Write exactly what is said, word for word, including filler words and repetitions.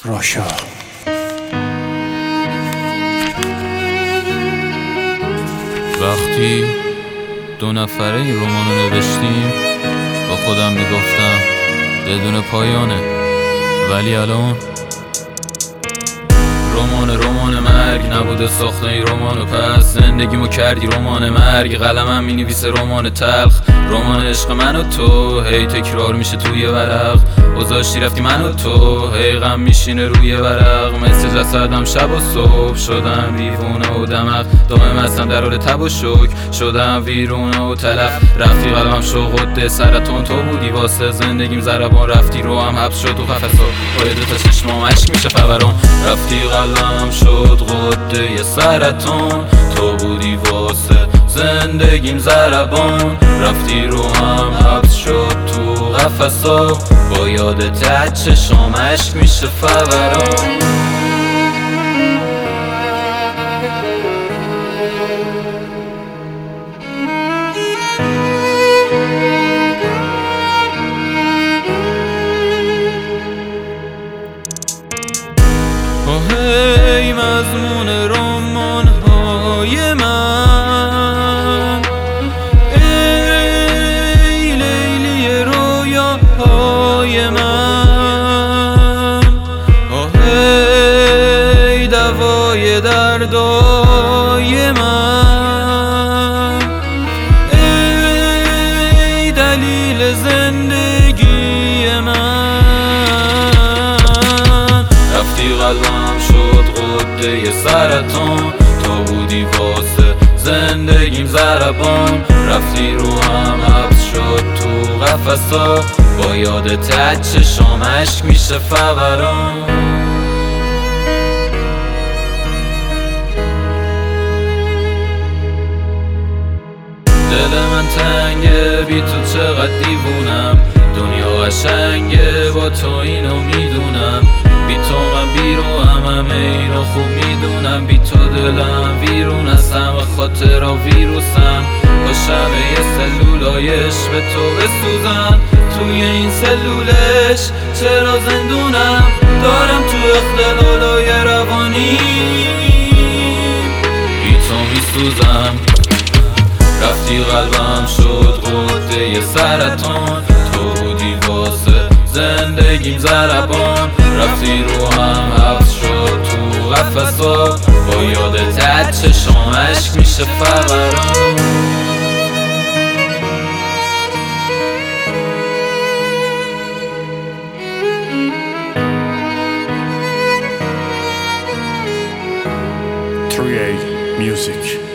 راشا وقتی دو نفره این رمانو نوشتیم با خودم میگفتم بدون پایانه، ولی الان رمان رمان مرگ نبوده ساخته این رمانو، پس زندگیمو کردی رمان مرگ. قلمم مینویسه رمان تلخ، رمان عشق من و تو هی تکرار میشه توی ورق. گذاشتی رفتی من و تو هی غم میشینه روی ورق. مثل جسدم شب و صبح شدم دیوونه و دمق، دائم هستم در حال تب و شک، شدم ویرونه و تلف. رفتی قلبم شد غده سرطان، تو بودی واسه زندگیم ضربان. رفتی رو هم حبس شد تو قفسا، با یه دوتا چشمام عشق میشه فوران. رفتی قلبم شد غده سرطان، تو بودی واسه زندگیم ضربان. رفتی رو هم حبس شد تو قفسا، با یادت چشام عشق میشه فوران. هی مضمون رمان های من، ای لیلی رویا های من، هی دوای دردای من، ای دلیل زندگی من. رفتی قلبم شد غده سرطان، تو بودی واسه زندگیم ضربان. رفتی رو هم حبس شد تو قفسا، با یادت چشام عشق میشه فوران. دل من تنگه بی تو چقدر دیوونم، دنیا قشنگه با تو اینو میدونم. بی تو من بیرو هم همه اینو خوب میدونم. بی تو دلم ویرون هستم و خاطرها ویروسم، با شمه سلولایش به تو بسوزم. توی این سلولش چرا زندونم، دارم تو اختلالای روانی بی تو میسوزم. رفتی قلبم شد غده سرطان، تو بودی واسه زندگیم ضربان. رفتی رو هم حبس شد تو قفسا، با یادت چشام عشق میشه فوران. three A Music.